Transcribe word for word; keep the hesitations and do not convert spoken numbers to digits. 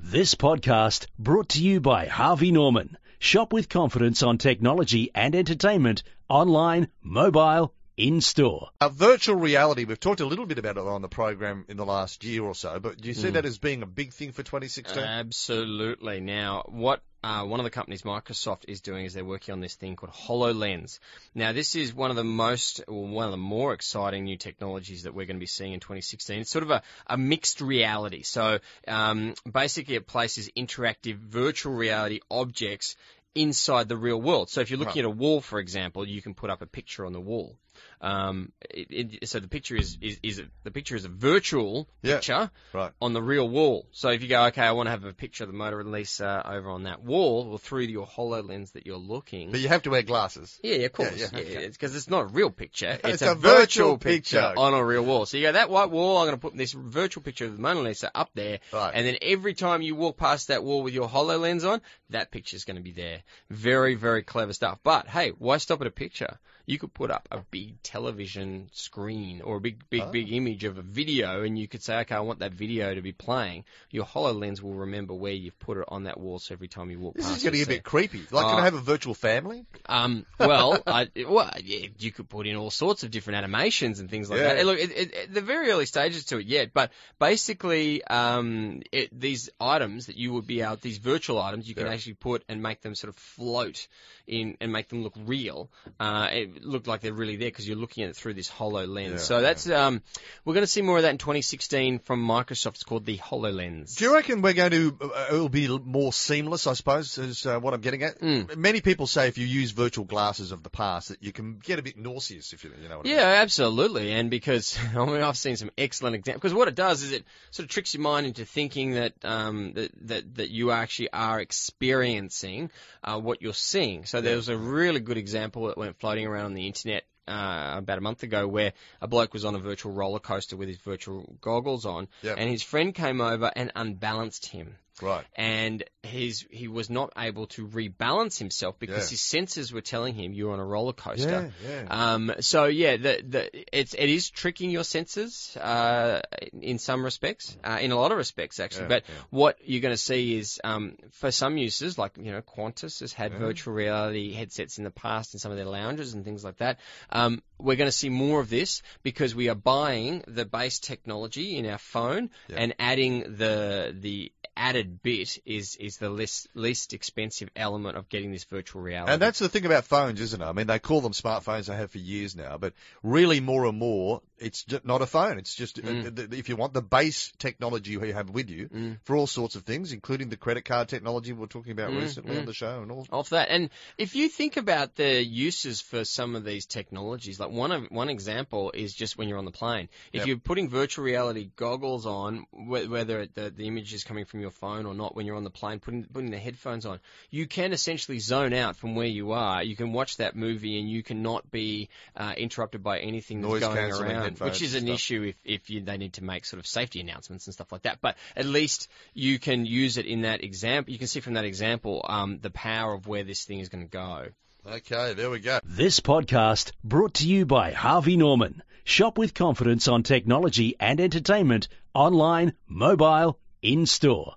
This podcast brought to you by Harvey Norman. Shop with confidence on technology and entertainment, online, mobile, in-store. Uh, virtual reality, we've talked a little bit about it on the program in the last year or so, but do you see mm. that as being a big thing for twenty sixteen? Absolutely. Now, what uh, one of the companies Microsoft is doing is they're working on this thing called HoloLens. Now, this is one of the most, or one of the more exciting new technologies that we're going to be seeing in twenty sixteen. It's sort of a, a mixed reality. So, um, basically it places interactive virtual reality objects inside the real world. So if you're looking right. at a wall, for example, you can put up a picture on the wall. Um, it, it, so the picture is, is, is a, the picture is a virtual yeah, picture right. on the real wall. So if you go, okay, I want to have a picture of the motor release uh, over on that wall, or through your HoloLens that you're looking. But you have to wear glasses. Yeah, of course. Yeah, yeah, yeah, okay. It's because it's not a real picture. It's, it's a, a virtual, virtual picture, picture on a real wall. So you go, that white wall, I'm going to put this virtual picture of the Mona Lisa up there. Right. And then every time you walk past that wall with your HoloLens on, that picture's going to be there. Very, very clever stuff. But hey, why stop at a picture? You could put up a big television screen or a big, big, oh. big image of a video, and you could say, okay, I want that video to be playing. Your HoloLens will remember where you've put it on that wall, so every time you walk this past is getting it, a bit creepy. Like, uh, can I have a virtual family? Um, well, I, well, yeah, you could put in all sorts of different animations and things like yeah. that. Look, it, it, it, the very early stages to it yet, but basically, um, it, these items that you would be able, these virtual items, you can yeah. actually put and make them sort of float in and make them look real. Uh, it looked like they're really there because you're looking at it through this HoloLens. Yeah, so that's yeah. um, we're going to see more of that in twenty sixteen from Microsoft. It's called the HoloLens. Do you reckon we're going to, uh, it'll be more seamless, I suppose, is uh, what I'm getting at? Mm. Many people say if you use virtual glasses of the past that you can get a bit nauseous, if you, you know what I Yeah, mean. absolutely. And because, I mean, I've seen some excellent examples. Because what it does is it sort of tricks your mind into thinking that um, that, that, that you actually are experiencing uh, what you're seeing. So there was a really good example that went floating around on the internet Uh, about a month ago, where a bloke was on a virtual roller coaster with his virtual goggles on, yep. and his friend came over and unbalanced him. Right. And his he was not able to rebalance himself because yeah. his senses were telling him you're on a roller coaster. Yeah, yeah. Um, so yeah, the the it's it is tricking your senses uh, in some respects, uh, in a lot of respects actually. Yeah, but yeah. what you're going to see is um, for some uses, like you know, Qantas has had yeah. virtual reality headsets in the past in some of their lounges and things like that. Um, we're going to see more of this because we are buying the base technology in our phone yeah. and adding the the added bit is is the least least expensive element of getting this virtual reality. And that's the thing about phones, isn't it? I mean, they call them smartphones, they have for years now, but really more and more, it's just not a phone. It's just, mm. if you want the base technology you have with you mm. for all sorts of things, including the credit card technology we were talking about mm. recently mm. on the show and all. Off that. And if you think about the uses for some of these technologies, like one of, one example is just when you're on the plane. If yep. you're putting virtual reality goggles on, whether the, the image is coming from your phone or not, when you're on the plane, putting, putting the headphones on, you can essentially zone out from where you are. You can watch that movie and you cannot be uh, interrupted by anything that's Noise going around, which is an stuff. issue if, if you, they need to make sort of safety announcements and stuff like that. But at least you can use it in that example. You can see from that example um, the power of where this thing is going to go. Okay, there we go. This podcast brought to you by Harvey Norman. Shop with confidence on technology and entertainment, online, mobile, in-store.